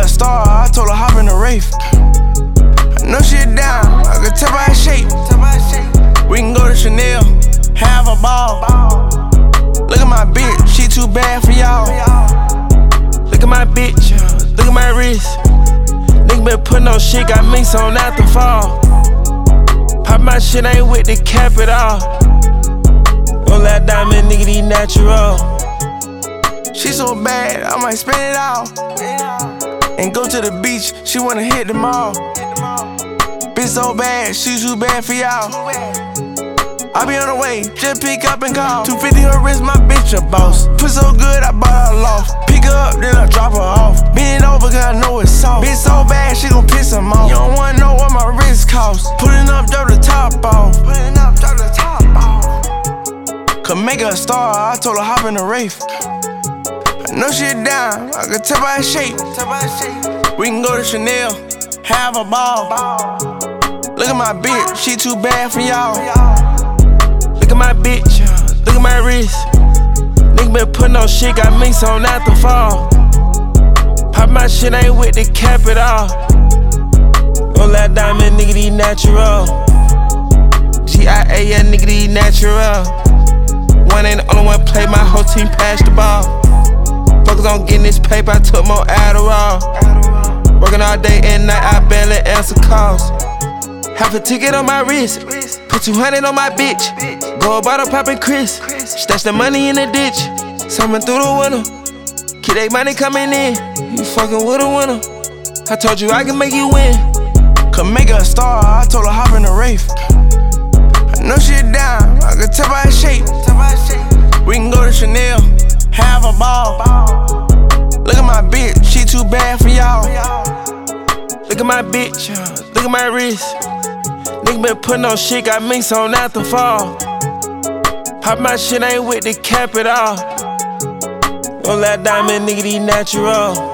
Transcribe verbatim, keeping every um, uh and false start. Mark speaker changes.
Speaker 1: a star, I told her hop in the Wraith. I know she down, I can tell by her shape. We can go to Chanel, have a ball. Look at my bitch, she too bad for y'all. Look at my bitch, look at my wrist. Nigga been putting on shit, got me on after fall. Pop my shit, ain't with the cap at all. Don't let diamond nigga, these natural. She so bad, I might spend it all. And go to the beach, she wanna hit the mall. Bitch so bad, she too bad for y'all. I be on the way, just pick up and call. two fifty her wrist, my bitch a boss. Put so good, I bought her loft. Pick her up, then I drop her off. Bend over, cause I know it's soft. Bitch so bad, she gon' piss him off. You don't wanna know what my wrist cost. Putting up, drop the top off. Putting up, drop the top off. Could make her a star, I told her hop in the Wraith. I know she down, I can tell by her shape. We can go to Chanel, have a ball. Look at my bitch, she too bad for y'all. Look at my bitch, look at my wrist. Nigga been putting on shit, got me on after fall. Pop my shit, ain't with the cap at all. Don't let diamond nigga, these natural. G I A, yeah, nigga, these natural. One ain't the only one play, my whole team passed the ball. Focus on getting this paper, I took more Adderall. Working all day and night, I barely answer calls. Half a ticket on my wrist, put two hundred on my bitch. Go bottle poppin' Chris, stash the money in the ditch. Summon through the winter, keep that money coming in. You fucking with a winner, I told you I can make you win. Could make her a star, I told her hop in the Wraith. I know she down, I can tell by her shape. We can go to Chanel, have a ball. Look at my bitch, she too bad for y'all. Look at my bitch, look at my wrist. Nigga been putting on shit, got me on after fall. Pop my shit, ain't with the cap at all. Don't let diamond nigga, these natural.